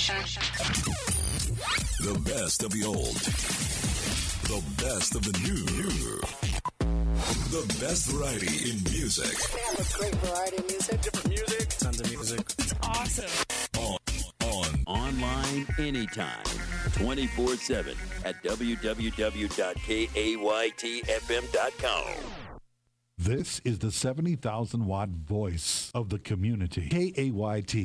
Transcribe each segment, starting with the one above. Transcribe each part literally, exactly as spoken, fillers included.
station. The best of the old. The best of the new. The best variety in music. Yeah, that's great variety of music. Different music. Tons of music. It's awesome. On, on. Online anytime. twenty-four seven at w w w dot k a y t f m dot com. This is the seventy thousand watt voice of the community. K A Y T,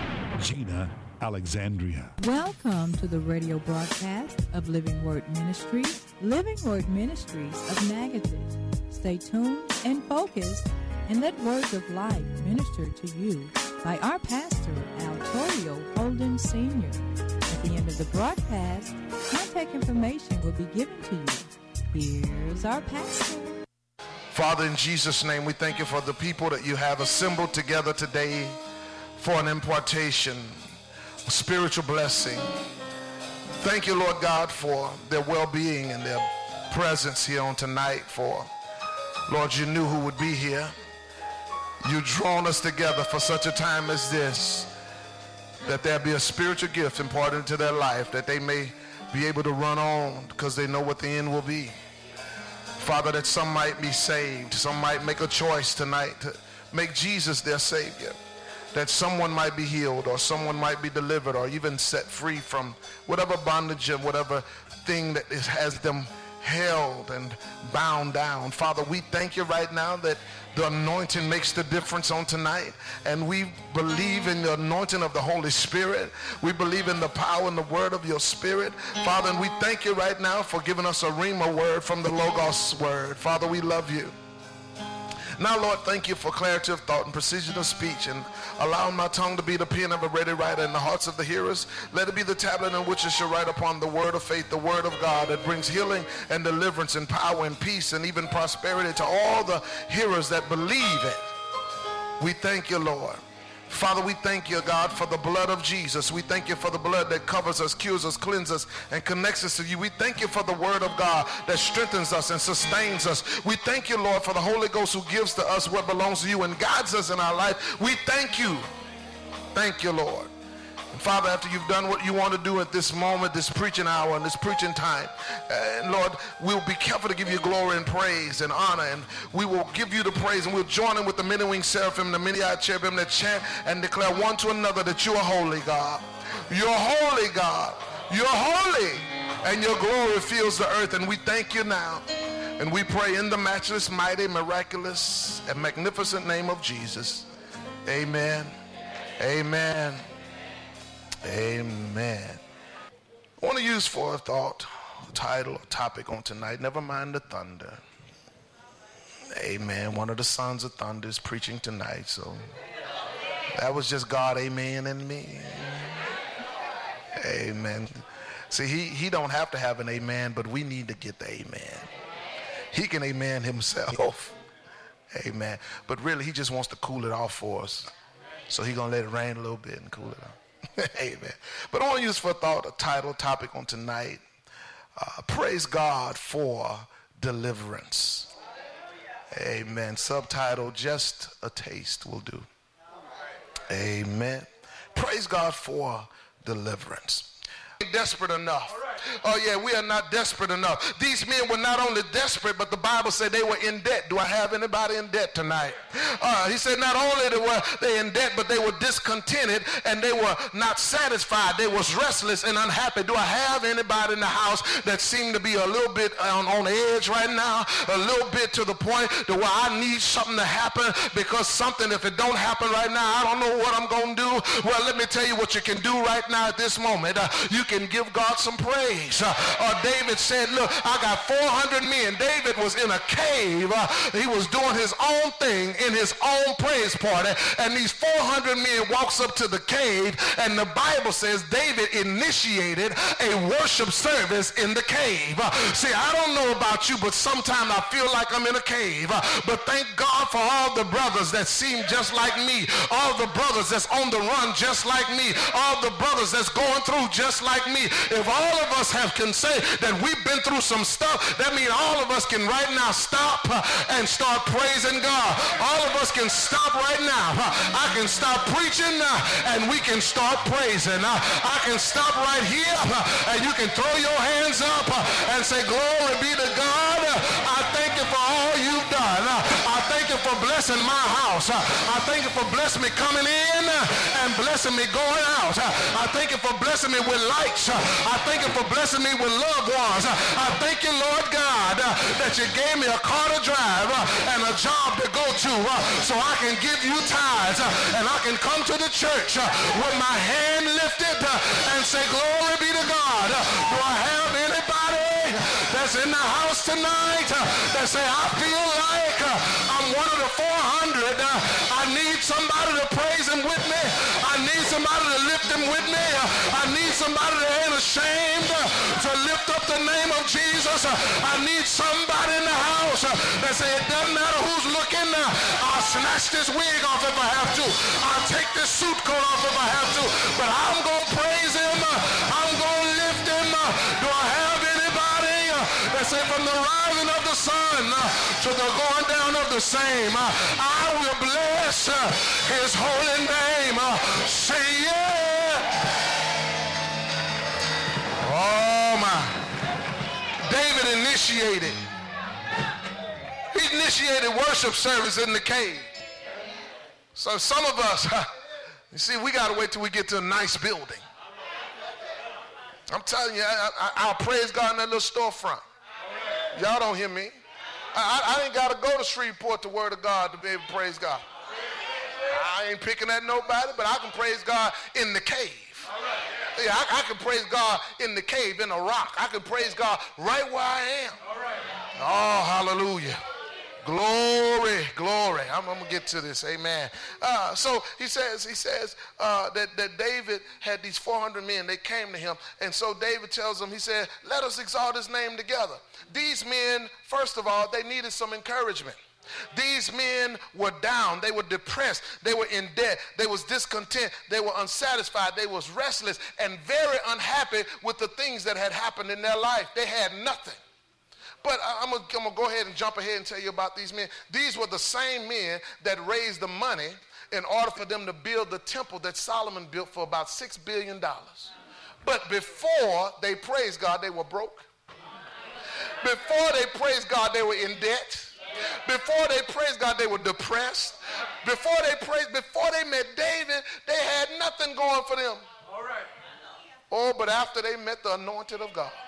Gina Alexandria. Welcome to the radio broadcast of Living Word Ministries, Living Word Ministries of Natchitoches. Stay tuned and focused, and let words of life minister to you by our pastor, Al Torrio Holden Senior At the end of the broadcast, contact information will be given to you. Here's our pastor. Father, in Jesus' name, we thank you for the people that you have assembled together today for an impartation, a spiritual blessing. Thank you, Lord God, for their well-being and their presence here on tonight. For, Lord, you knew who would be here. You've drawn us together for such a time as this, that there be a spiritual gift imparted into their life, that they may be able to run on because they know what the end will be. Father, that some might be saved, some might make a choice tonight to make Jesus their Savior, that someone might be healed or someone might be delivered or even set free from whatever bondage and whatever thing that is, has them held and bound down. Father, we thank you right now that the anointing makes the difference on tonight, and we believe in the anointing of the Holy Spirit. We believe in the power and the word of your Spirit, Father, and we thank you right now for giving us a Rhema word from the Logos word. Father, we love you. Now, Lord, thank you for clarity of thought and precision of speech, and allowing my tongue to be the pen of a ready writer in the hearts of the hearers. Let it be the tablet in which it shall write upon the word of faith, the word of God that brings healing and deliverance and power and peace and even prosperity to all the hearers that believe it. We thank you, Lord. Father, we thank you, God, for the blood of Jesus. We thank you for the blood that covers us, cures us, cleanses us, and connects us to you. We thank you for the word of God that strengthens us and sustains us. We thank you, Lord, for the Holy Ghost who gives to us what belongs to you and guides us in our life. We thank you. Thank you, Lord. And Father, after you've done what you want to do at this moment, this preaching hour and this preaching time, and Lord, we'll be careful to give you glory and praise and honor, and we will give you the praise, and we'll join in with the many-winged seraphim and the many-eyed cherubim that chant and declare one to another that you are holy, God. You're holy, God. You're holy, and your glory fills the earth, and we thank you now. And we pray in the matchless, mighty, miraculous, and magnificent name of Jesus. Amen. Amen. Amen. I want to use for a thought, a title, a topic on tonight. Never mind the thunder. Amen. One of the sons of thunder is preaching tonight, so that was just God, amen, and me. Amen. See, he, he don't have to have an amen, but we need to get the amen. He can amen himself. Amen. But really, he just wants to cool it off for us. So he's going to let it rain a little bit and cool it off. Amen. But I want to use for thought a title, topic on tonight. Uh, praise God for deliverance. Amen. Subtitle, just a taste will do. Amen. Praise God for deliverance. Desperate enough. Oh yeah, we are not desperate enough. These men were not only desperate, but the Bible said they were in debt. Do I have anybody in debt tonight? Uh, he said not only were they in debt, but they were discontented and they were not satisfied. They was restless and unhappy. Do I have anybody in the house that seemed to be a little bit on, on the edge right now? A little bit to the point to where I need something to happen, because something, if it don't happen right now, I don't know what I'm going to do. Well, let me tell you what you can do right now at this moment. Uh, you can give God some praise. Uh, uh, David said, look, I got four hundred men. David was in a cave. Uh, he was doing his own thing in his own praise party. And these four hundred men walks up to the cave, and the Bible says David initiated a worship service in the cave. Uh, see, I don't know about you, but sometimes I feel like I'm in a cave. Uh, but thank God for all the brothers that seem just like me. All the brothers that's on the run just like me. All the brothers that's going through just like me. If all of us have can say that we've been through some stuff, that means all of us can right now stop uh, and start praising God. All of us can stop right now. Uh, I can stop preaching uh, and we can start praising. Uh, I can stop right here uh, and you can throw your hands up uh, and say, glory be to God. Uh, I thank you for all you've done. Uh, I thank you for blessing my house. Uh, I thank you for blessing me coming in uh, and blessing me going out. Uh, I thank you for blessing me with lights. Uh, I thank you for blessing me with loved ones. Uh, I thank you, Lord God, uh, that you gave me a car to drive uh, and a job to go to uh, so I can give you tithes uh, and I can come to the church uh, with my hand lifted uh, and say, glory be to God. Uh, do I have anybody that's in the house tonight uh, that say, I feel like uh, I'm one of the four hundred. Uh, I need somebody to praise him with me. I need somebody to lift him with me. Uh, I need somebody that ain't ashamed uh, to lift up the name of Jesus. Uh, I need somebody in the house uh, that say, it doesn't matter who's looking. Uh, I'll snatch this wig off if I have to. I'll take this suit coat off if I have to. But I'm going to praise him. Uh, I'm going to lift him. Uh, do I have anybody uh, that say, from the rising of the sun uh, to the going down of the same, uh, I will bless uh, his holy name. Uh, say yeah. Oh my. David initiated. He initiated worship service in the cave. So some of us, you see, we got to wait till we get to a nice building. I'm telling you, I, I, I'll praise God in that little storefront. Y'all don't hear me. I, I, I ain't got to go to Shreveport to Word of God to be able to praise God. I ain't picking at nobody, but I can praise God in the cave. Yeah, I, I can praise God in the cave, in a rock. I can praise God right where I am. Oh, hallelujah. Glory, glory. I'm, I'm going to get to this. Amen. Uh, so he says, he says uh, that, that David had these four hundred men. They came to him. And so David tells them, he said, let us exalt his name together. These men, first of all, they needed some encouragement. These men were down. They were depressed. They were in debt. They was discontent. They were unsatisfied. They was restless and very unhappy with the things that had happened in their life. They had nothing. But I'm going to go ahead and jump ahead and tell you about these men. These were the same men that raised the money in order for them to build the temple that Solomon built for about six billion dollars. But before they praised God, they were broke. Before they praised God, they were in debt. Before they praised God, they were depressed. Before they praised, before they met David, they had nothing going for them. All right. Oh, but after they met the anointed of God.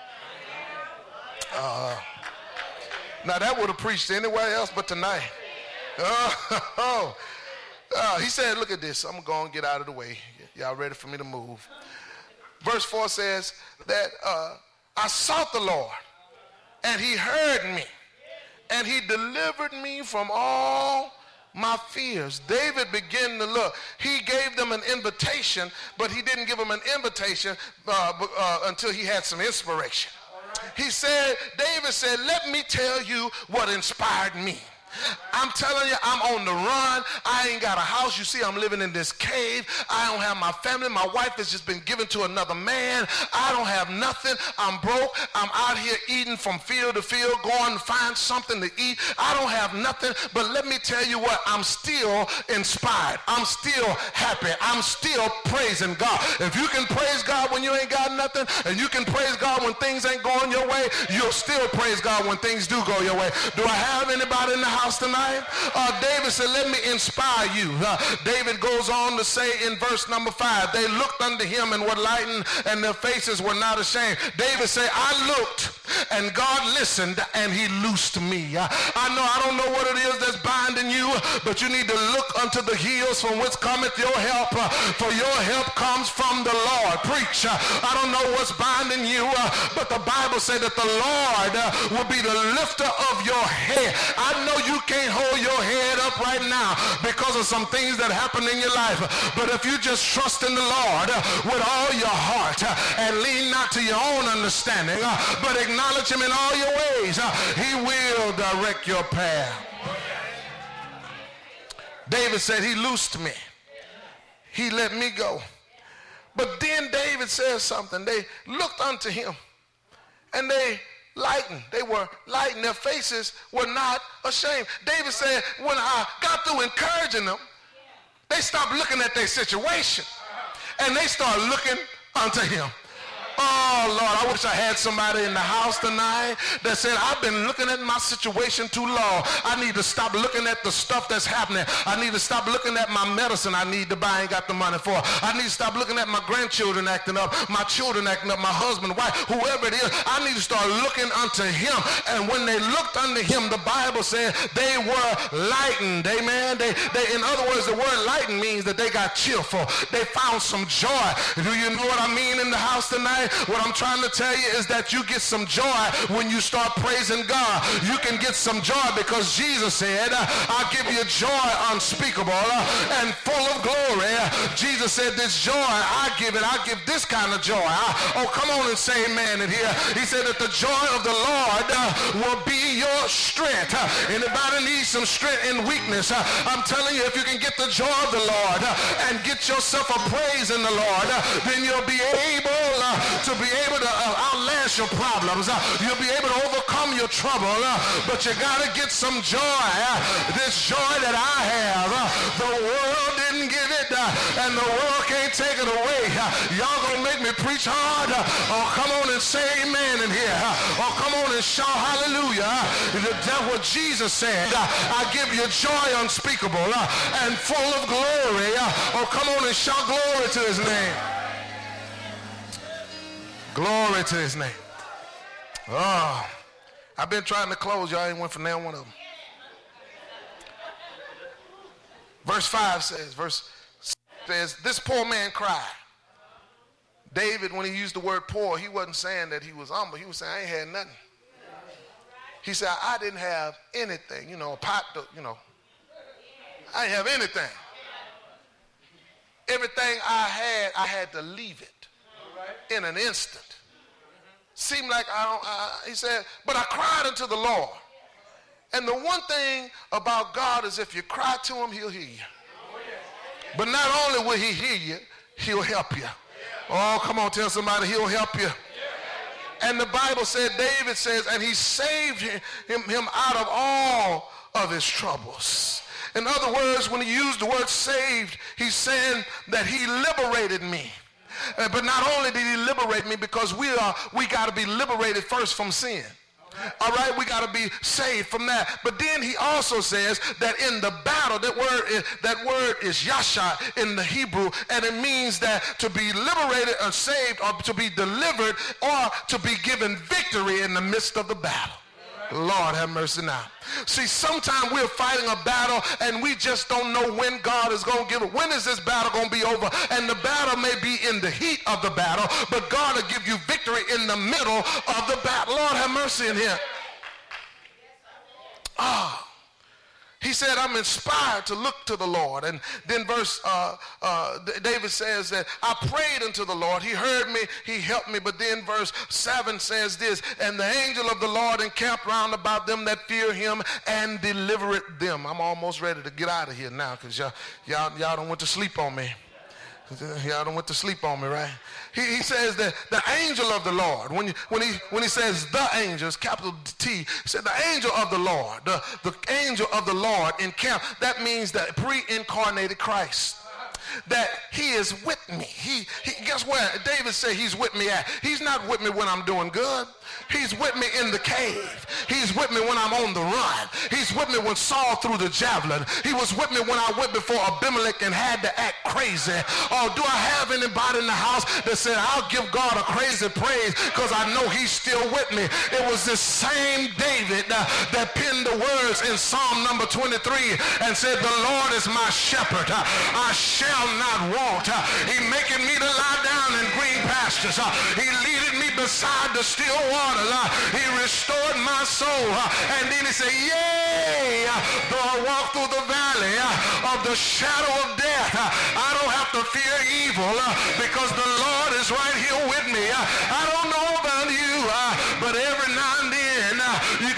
Uh, now that would have preached anywhere else but tonight. Oh, oh. Uh, he said, look at this. I'm going to go and get out of the way. Y'all ready for me to move? Verse four says that uh, I sought the Lord, and he heard me, and he delivered me from all my fears. David began to look. He gave them an invitation, but he didn't give them an invitation uh, uh, until he had some inspiration. He said, David said, let me tell you what inspired me. I'm telling you, I'm on the run. I ain't got a house. You see, I'm living in this cave. I don't have my family. My wife has just been given to another man. I don't have nothing. I'm broke. I'm out here eating from field to field, going to find something to eat. I don't have nothing. But let me tell you what, I'm still inspired. I'm still happy. I'm still praising God. If you can praise God when you ain't got nothing, and you can praise God when things ain't going your way, you'll still praise God when things do go your way. Do I have anybody in the house tonight? Uh, David said, let me inspire you. Uh, David goes on to say in verse number five, they looked unto him and were lightened, and their faces were not ashamed. David said, I looked, and God listened, and he loosed me. Uh, I know, I don't know what it is that's binding you, but you need to look unto the hills from which cometh your help, uh, for your help comes from the Lord. Preach. Uh, I don't know what's binding you, uh, but the Bible said that the Lord uh, will be the lifter of your head. I know you can't hold your head up right now because of some things that happen in your life, but if you just trust in the Lord uh, with all your heart uh, and lean not to your own understanding, uh, but acknowledge him in all your ways, uh, he will direct your path. David said he loosed me. He let me go. But then David says something. They looked unto him and they lightened. They were lightened. Their faces were not ashamed. David said, when I got through encouraging them, they stopped looking at their situation, and they started looking unto him. Oh, Lord, I wish I had somebody in the house tonight that said, I've been looking at my situation too long. I need to stop looking at the stuff that's happening. I need to stop looking at my medicine I need to buy, I ain't got the money for. I need to stop looking at my grandchildren acting up, my children acting up, my husband, wife, whoever it is. I need to start looking unto him. And when they looked unto him, the Bible said they were lightened. Amen. They, they, in other words, the word lightened means that they got cheerful. They found some joy. Do you know what I mean in the house tonight? What I'm trying to tell you is that you get some joy when you start praising God. You can get some joy because Jesus said, I'll give you joy unspeakable and full of glory. Jesus said, this joy, I give it. I give this kind of joy. I, oh, come on and say amen in here. He said that the joy of the Lord will be your strength. Anybody needs some strength in weakness? I'm telling you, if you can get the joy of the Lord and get yourself a praise in the Lord, then you'll be able to be able to uh, outlast your problems. Uh, you'll be able to overcome your trouble, uh, but you got to get some joy. Uh, this joy that I have, uh, the world didn't give it, uh, and the world can't take it away. Uh, y'all gonna make me preach hard? Uh, oh, come on and say amen in here. Uh, oh, come on and shout hallelujah. Uh, that's what Jesus said. Uh, I give you joy unspeakable uh, and full of glory. Uh, oh, come on and shout glory to his name. Glory to his name. Oh, I've been trying to close. Y'all ain't went for now one of them. Verse five says, verse says, this poor man cried. David, when he used the word poor, he wasn't saying that he was humble. He was saying, I ain't had nothing. He said, I didn't have anything. You know, a pot, you know. I didn't have anything. Everything I had, I had to leave it in an instant. Seemed like I don't, uh, he said, but I cried unto the Lord. And the one thing about God is if you cry to him, he'll hear you. But not only will he hear you, he'll help you. Oh, come on, tell somebody he'll help you. And the Bible said, David says, and he saved him, him, him out of all of his troubles. In other words, when he used the word saved, he's saying that he liberated me. Uh, but not only did he liberate me, because we are we got to be liberated first from sin. All right, we got to be saved from that. But then he also says that in the battle, that word is, that word is yasha in the Hebrew, and it means that to be liberated or saved or to be delivered or to be given victory in the midst of the battle. Lord have mercy now. See, sometimes we're fighting a battle and we just don't know when God is going to give it. When is this battle going to be over? And the battle may be in the heat of the battle, but God will give you victory in the middle of the battle. Lord have mercy in here. Ah. He said, I'm inspired to look to the Lord. And then verse, uh, uh, David says that I prayed unto the Lord. He heard me. He helped me. But then verse seven says this, and the angel of the Lord encamped round about them that fear him and delivered them. I'm almost ready to get out of here now because y'all, y'all, y'all don't want to sleep on me. Y'all don't want to sleep on me, right? He, he says that the angel of the Lord, when, you, when, he, when he says the angels, capital T, he said the angel of the Lord, the, the angel of the Lord encamped. That means that pre-incarnated Christ. That he is with me. He, he guess where? David said he's with me at. He's not with me when I'm doing good. He's with me in the cave. He's with me when I'm on the run. He's with me when Saul threw the javelin. He was with me when I went before Abimelech and had to act crazy. Oh, do I have anybody in the house that said, I'll give God a crazy praise because I know he's still with me? It was this same David uh, that penned the words in Psalm number twenty-three and said, the Lord is my shepherd. Uh, I shall not want. Uh, he maketh me to lie down in green pastures. Uh, he leadeth me beside the still water. He restored my soul. And then he said, yea, though I walk through the valley of the shadow of death, I don't have to fear evil because the Lord is right here with me. I don't know about you, but every now and then you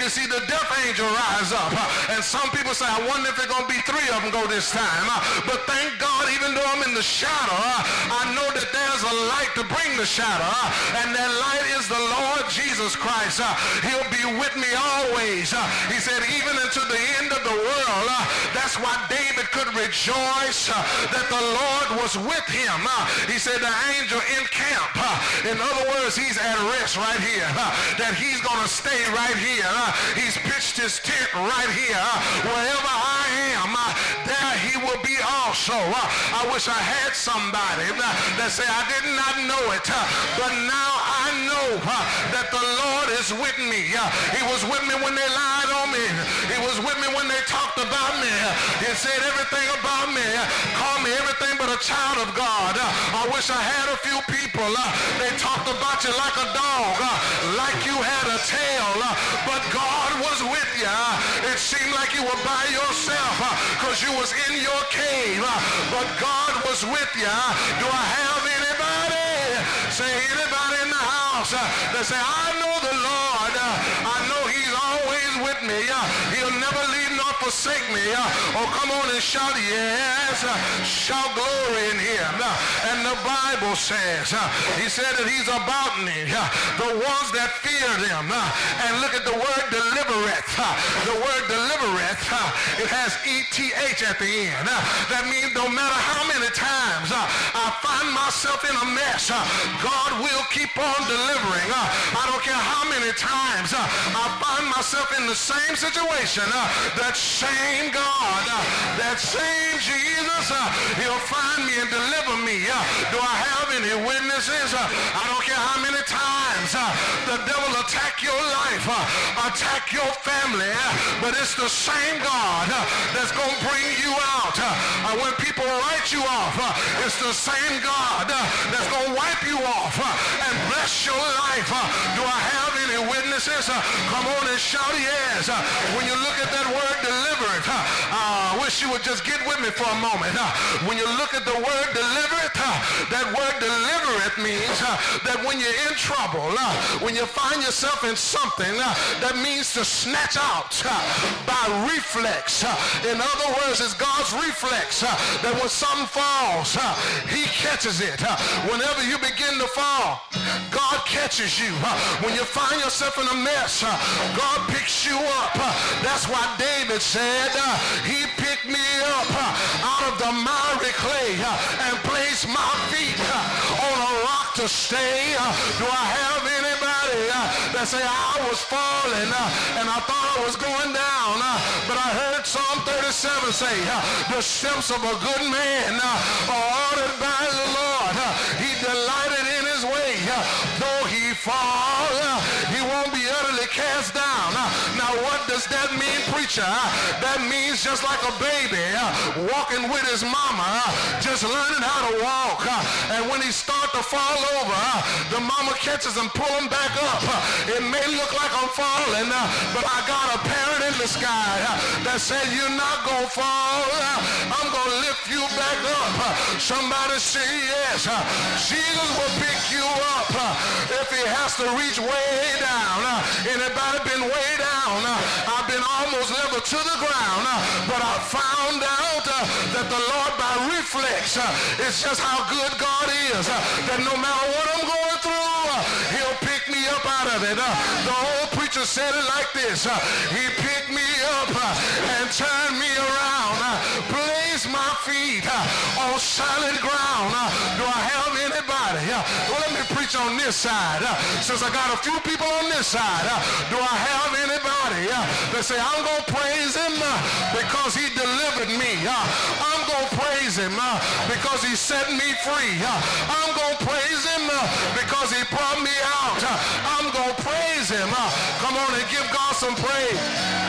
can see the death angel rise up. And some people say, I wonder if there's going to be three of them go this time. But thank God, even though I'm in the shadow, I know that there's a light to bring the shadow. And that light is the Lord Jesus Christ. He'll be with me always. He said, even unto the end of the world. That's why David could rejoice that the Lord was with him. He said the angel in camp. In other words, he's at rest right here. That he's going to stay right here. He's pitched his tent right here. Wherever I am, there he will be also. I wish I had somebody that say, I did not know it, but now I know that the Lord is with me. He was with me when they lied on me. He was with me when they talked about me. He said everything about me. Called me everything but a child of God. I wish I had a few people. They talked about you like a dog, like you had a tail, but God was with you. It seemed like you were by yourself because you was in your cave, but God was with you. Do I have anybody? Say anybody in the house that say, I know the Lord. I know he's always with me. He'll never leave nor forsake me. Oh, come on and shout yes. Shout glory in him. And the Bible says, he said that he's about me, the ones that fear them. And look at the word delivereth. The word delivereth, it has E T H at the end. That means no matter how many times I find myself in a mess, God will keep on delivering. I don't care how many times I find myself in the same situation. That same God, that same Jesus, he'll find me and deliver me. Do I have any witnesses? I don't care how many times the devil attack your life, attack your family, but it's the same God that's going to bring you out. When people write you off, it's the same God that's going to wipe you off and bless your life. Do I have any witnesses? Come on and shout yes. When you look at that word delivered, uh, I wish you would just get with me for a moment. When you look at the word delivered, that word delivereth means that when you're in trouble, when you find yourself in something, that means to snatch out by reflex. In other words, it's God's reflex that when something falls, he catches it. Whenever you begin to fall, God catches you. When you find yourself in a mess, God picks you up. That's why David said, he picked me up out of the miry clay and placed my feet on a rock to stay. Do I have anybody that say, I was falling and I thought I was going down, but I heard Psalm thirty-seven say, the steps of a good man are ordered by the Lord. He delighted in his way. Though he fall, he won't be utterly cast down. Now what does that mean, preacher? That means just like a baby walking with his mama, just learning how to walk. And when he start to fall over, the mama catches him, pull him back up. It may look like I'm falling, but I got a parent in the sky that said, you're not going to fall. I'm going to lift you back up. Somebody say yes. Jesus will pick you up if he has to reach way down. Anybody been way down? I've been almost level to the ground, but I found out that the Lord by reflex, it's just how good God is, that no matter what I'm going through, he'll pick me up out of it. The old preacher said it like this: he picked me up and turned me around, placed my feet on solid ground. Do I have anybody? Well, let me preach on this side. Since I got a few people on this side, do I have anybody that say, I'm going to praise him because he delivered me? I'm going to praise him because he set me free. I'm going to praise him because he brought me out. I'm going to praise him. Come on and give God some praise.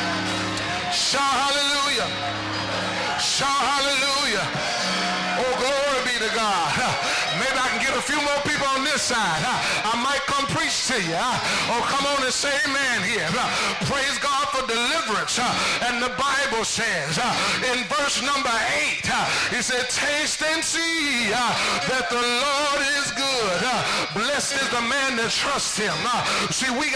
Shout hallelujah. Shout hallelujah. Oh, glory be to God. Maybe I can get a few more people on this side. I might come preach to you. Oh, come on and say amen here. Praise God for deliverance. And the Bible says in verse number eight, he said, taste and see that the Lord is good. Blessed is the man that trusts him. See, we got to learn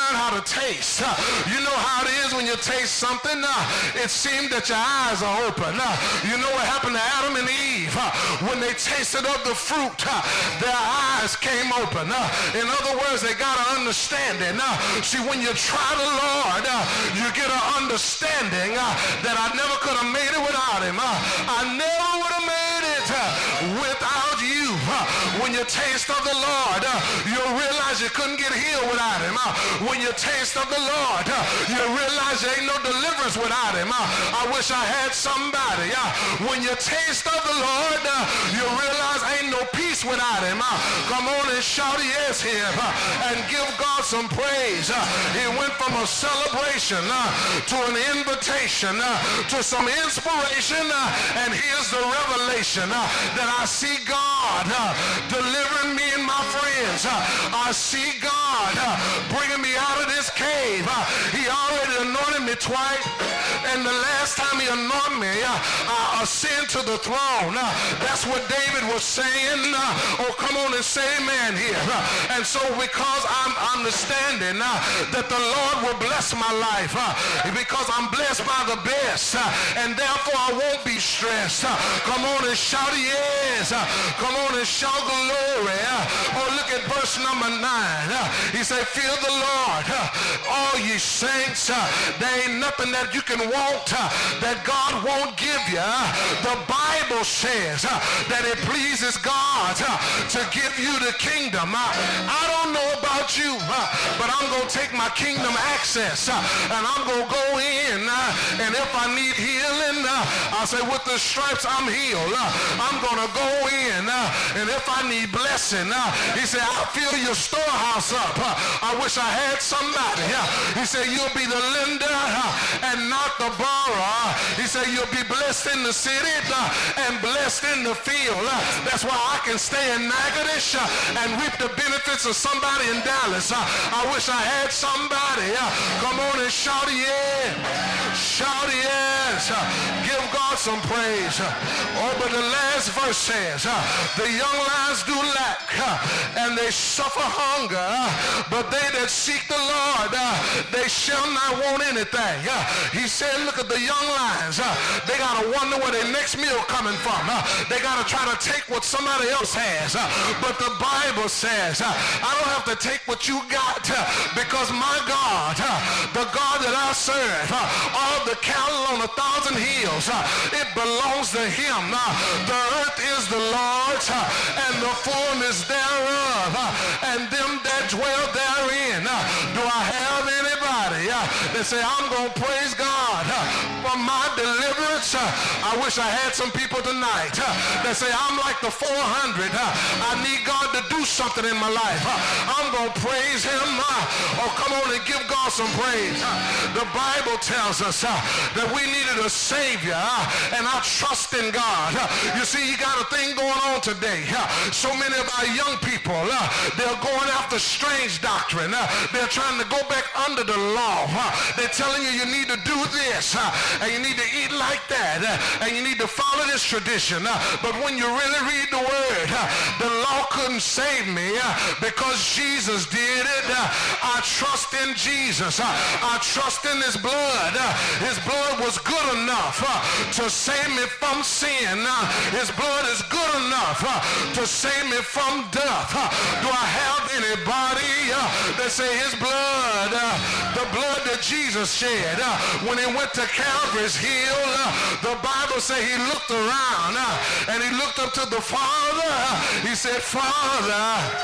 learn how to taste. Uh, you know how it is when you taste something. Uh, it seemed that your eyes are open. Uh, you know what happened to Adam and Eve? Uh, when they tasted of the fruit, uh, their eyes came open. Uh, in other words, they got an understanding. Uh, see, when you try the Lord, uh, you get an understanding uh, that I never could have made it without him. Uh, I never would have made it uh, without you. Uh, when you taste of the Lord, uh, you'll realize you couldn't get healed without him. Uh, when you taste of the Lord, uh, you'll realize there ain't no deliverance without him. Uh, I wish I had somebody. Uh, when you taste of the Lord, uh, you'll realize ain't no peace without him. Uh, come on and shout yes here uh, and give God some praise. Uh, he went from a celebration uh, to an invitation uh, to some inspiration, uh, and here's the revelation uh, that I see God uh, delivering me and my friends. Uh, I see God uh, bringing me out of this cave. Uh, he already anointed me twice, and the last time he anointed me, uh, I ascend to the throne. Uh, that's what David was saying. Uh, oh, come on and say amen here. Uh, and so because I'm understanding uh, that the Lord will bless my life, uh, because I'm blessed by the best, uh, and therefore I won't be stressed. Uh, come on and shout yes. Uh, come on and shout glory. Uh, oh, look at verse number nine. Uh, he said, fear the Lord, uh, all ye saints. Uh, there ain't nothing that you can want uh, that God won't give you. Uh, the Bible says uh, that it pleases God uh, to give you the kingdom. Uh, I don't know about you, uh, but I'm going to take my kingdom access uh, and I'm going to go in, uh, and if I need healing, uh, I'll say with the stripes I'm healed. Uh, I'm going to go in, uh, and if I need blessing, uh, he said, I'll fill your storehouse up. Uh, I wish I had somebody. Uh, he said, you'll be the lender uh, and not the borrower. Uh, he said, you'll be blessed in the city uh, and blessed in the field. Uh, that's why I can stay in Natchitoches uh, and reap the benefits of somebody in Dallas. Uh, I wish I had somebody. Uh, come on and shout yes. Shout yes. Uh, give God some praise. Uh, oh, but the last verse says, uh, the young lions do lack uh, and they suffer hunger, uh, but they that seek the Lord, uh, they shall not want anything. Uh, he said, look at the young lions. Uh, they got to wonder where their next meal coming from. Uh, they got to try to take what somebody else has. Uh, but the Bible says, uh, I don't have to take what you got uh, because my God, uh, the God that I serve, uh, all the cattle on a thousand hills, uh, it belongs to him. Uh, the earth is the Lord's uh, and the fullness thereof, uh, and them that dwell therein. Uh, do I have anybody uh, that say, I'm going to praise God uh, for my deliverance? Uh, I wish I had some people tonight uh, that say, I'm like the four hundred. Uh, I need God to do something in my life. Uh, I'm going to praise him. Uh, oh, come on and give God some praise. Uh, the Bible tells us uh, that we needed a Savior, uh, and I trust in God. Uh, you see, you got a thing going on today. Uh, so many of our young people, uh, they're going after strange doctrine. Uh, they're trying to go back under the law. Uh, they're telling you you need to do this, uh, and you need to eat like that, uh, and you need to follow this tradition. Uh, but when you really read the word, uh, the law couldn't save me uh, because Jesus did it. Uh, I trust in Jesus. Uh, I trust in his blood. Uh, his blood was good enough uh, to save me from sin. Uh, his blood is good enough uh, to save me from death. Uh, do I have anybody uh, that say his blood, uh, the blood that Jesus shed uh, when he went to Calvary's hill, uh, the Bible says he looked around uh, and he looked up to the Father. Uh, he said, Father,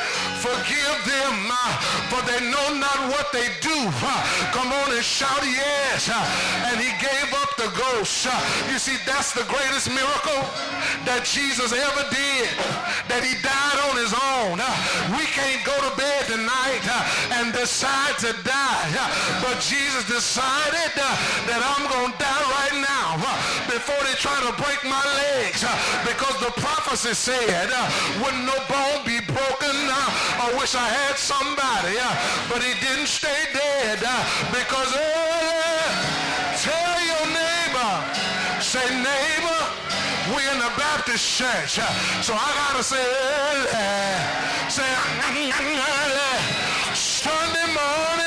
forgive them uh, for they know not what they do. Uh, come on and shout yes. Uh, and he gave up the ghost. Uh, you see, that's the greatest miracle that Jesus ever did, that he died on his own. Uh, we can't go to bed tonight uh, and decide to die, uh, but Jesus decided uh, that I'm going to die right now uh, before they try to break my legs, uh, because the prophecy said uh, wouldn't no bone be broken. uh, I wish I had somebody, uh, but he didn't stay dead uh, because uh, tell your neighbor, say neighbor, we in the Baptist church, uh, so I gotta say uh, say uh, Sunday morning uh,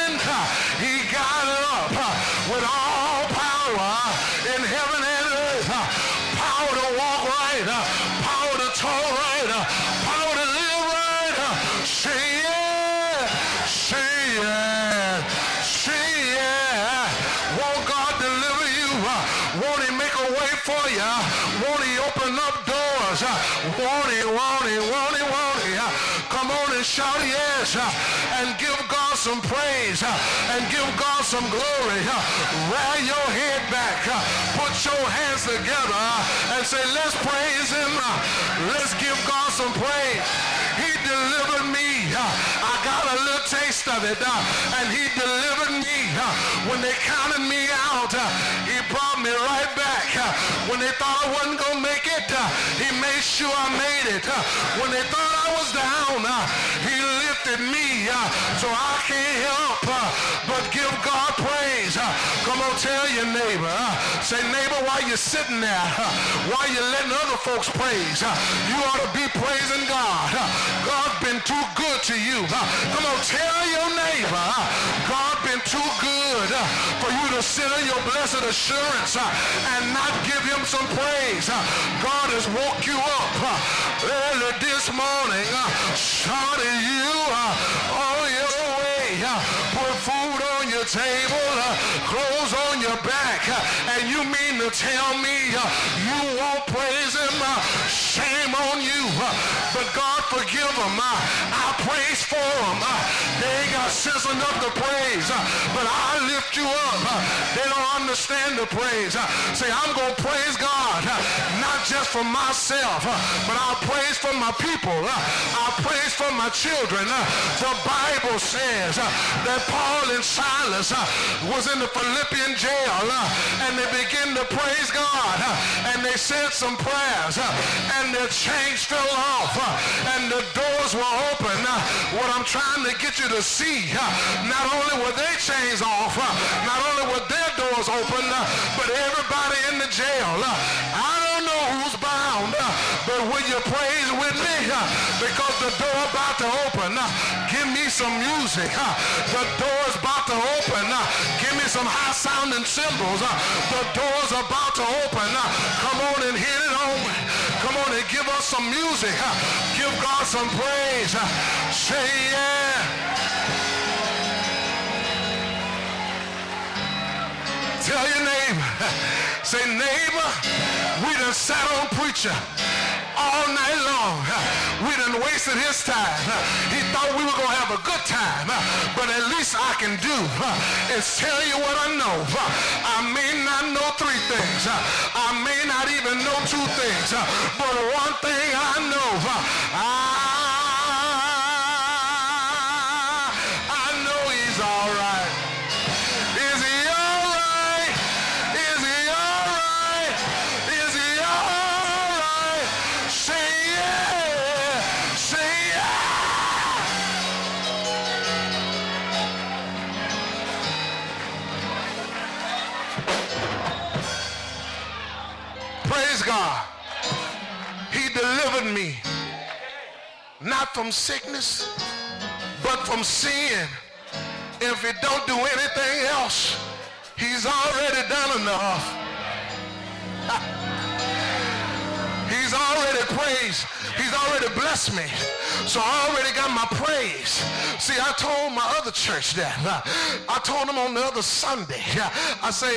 He got up with all power in heaven and earth. Power to walk right, power to talk right, power to live right. Say yeah, say yeah, say yeah. Won't God deliver you? Won't he make a way for you? Won't he open up doors? Won't he, won't he, won't he, won't he? Come on and shout yes and give God some praise and give God some glory. Rear your head back. Put your hands together and say, let's praise him. Let's give God some praise. He delivered me. I got a little taste of it. And he delivered me. When they counted me out, he brought me right back. When they thought I wasn't going to make it, he made sure I made it. When they thought I was down, he lifted me. So I can't help but give God praise. Come on, tell your neighbor. Say, neighbor, while you're sitting there, while you're letting other folks praise, you ought to be praising God. God's been too good to you. Come on, tell your neighbor, God's been too good for you to sit in your blessed assurance and not give him some praise. God has woke you up early this morning, started you on your way, put food on your table, clothes on your back, and you mean to tell me you won't praise him? Shame on you. But God forgive them. I praise for them. They ain't got sense enough to praise, but I lift you up. They don't understand the praise. Say, I'm going to praise God, not just for myself, but I'll praise for my people. I'll praise for my children. The Bible says that Paul and Silas was in the Philippian jail, and they began to praise God, and they said some prayers, and their chains fell off, and the doors were open. What I'm trying to get you to see, not only were their chains off, not only were their doors open, but everybody in the jail. I don't know who's bound, but will you praise with me? Because the door about to open. Give me some music. The door's about to open. Give me some high sounding cymbals. The door's about to open. Come on and hit it on. Come on and give us some music. Give God some praise. Say yeah. Tell your neighbor, say, neighbor, we done sat on preacher all night long. We done wasted his time. He thought we were going to have a good time, but at least I can do is tell you what I know. I may not know three things. I may not even know two things, but one thing I know, I God. He delivered me not from sickness but from sin. If he don't do anything else, he's already done enough. He's already praised. He's already blessed me. So I already got my praise. See, I told my other church that. I told them on the other Sunday. I say,